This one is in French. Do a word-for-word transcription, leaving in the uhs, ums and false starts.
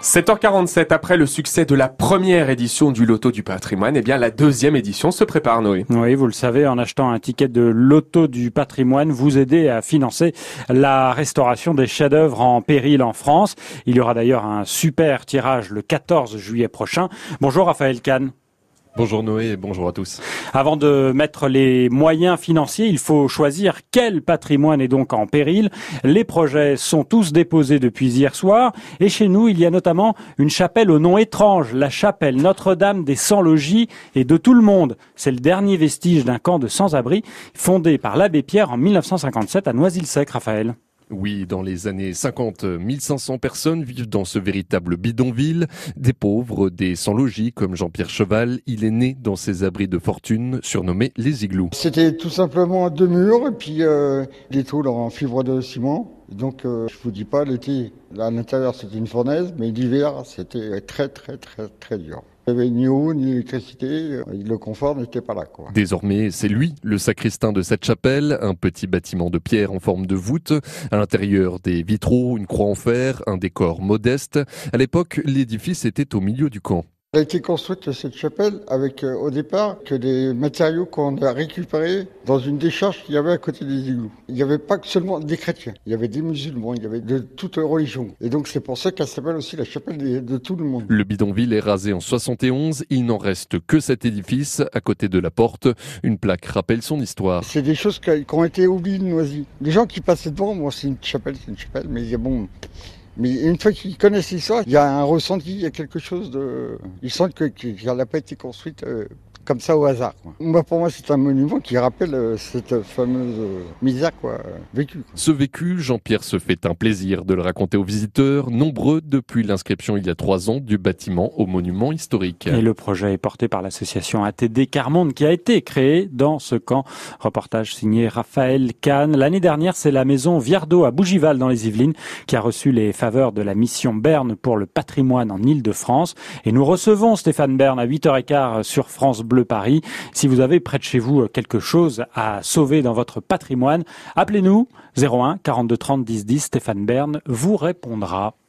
sept heures quarante-sept, après le succès de la première édition du Loto du patrimoine, eh bien la deuxième édition se prépare, Noé. Oui, vous le savez, en achetant un ticket de Loto du patrimoine, vous aidez à financer la restauration des chefs-d'œuvre en péril en France. Il y aura d'ailleurs un super tirage le quatorze juillet prochain. Bonjour Raphaël Kahn. Bonjour Noé et bonjour à tous. Avant de mettre les moyens financiers, il faut choisir quel patrimoine est donc en péril. Les projets sont tous déposés depuis hier soir. Et chez nous, il y a notamment une chapelle au nom étrange, la chapelle Notre-Dame des Sans-Logis et de tout le monde. C'est le dernier vestige d'un camp de sans-abri fondé par l'abbé Pierre en mille neuf cent cinquante-sept à Noisy-le-Sec, Raphaël. Oui, dans les années cinquante, mille cinq cents personnes vivent dans ce véritable bidonville. Des pauvres, des sans-logis comme Jean-Pierre Cheval. Il est né dans ces abris de fortune surnommés les igloos. C'était tout simplement deux murs et puis euh, des tôles en fibre de ciment. Donc euh, je vous dis pas, l'été, à l'intérieur c'était une fournaise, mais l'hiver c'était très très très très dur. Il n'y avait ni eau, ni électricité, le confort n'était pas là, quoi. Désormais, c'est lui, le sacristain de cette chapelle, un petit bâtiment de pierre en forme de voûte. À l'intérieur, des vitraux, une croix en fer, un décor modeste. À l'époque, l'édifice était au milieu du camp. Elle a été construite, cette chapelle, avec euh, au départ que des matériaux qu'on a récupérés dans une décharge qu'il y avait à côté des igloos. Il n'y avait pas que seulement des chrétiens, il y avait des musulmans, il y avait de toute religion. Et donc c'est pour ça qu'elle s'appelle aussi la chapelle de, de tout le monde. Le bidonville est rasé en soixante et onze, il n'en reste que cet édifice à côté de la porte. Une plaque rappelle son histoire. C'est des choses qui ont été oubliées de Noisy. Les gens qui passaient devant, bon c'est une chapelle, c'est une chapelle, mais bon... Mais une fois qu'ils connaissent l'histoire, il y a un ressenti, il y a quelque chose de... Ils sentent que, qu'elle n'a pas été construite euh, comme ça au hasard, quoi. Moi, pour moi, c'est un monument qui rappelle euh, cette fameuse euh, misère quoi, euh, vécue. Quoi. Ce vécu, Jean-Pierre se fait un plaisir de le raconter aux visiteurs, nombreux depuis l'inscription il y a trois ans du bâtiment au monument historique. Et le projet est porté par l'association A T D Carmonde qui a été créée dans ce camp. Reportage signé Raphaël Kahn. L'année dernière, c'est la maison Viardot à Bougival dans les Yvelines qui a reçu les faveurs de la mission Berne pour le patrimoine en Île-de-France. Et nous recevons Stéphane Bern à huit heures quinze sur France Bleu Paris. Si vous avez près de chez vous quelque chose à sauver dans votre patrimoine, appelez-nous zéro un quarante-deux trente dix dix. Stéphane Bern vous répondra.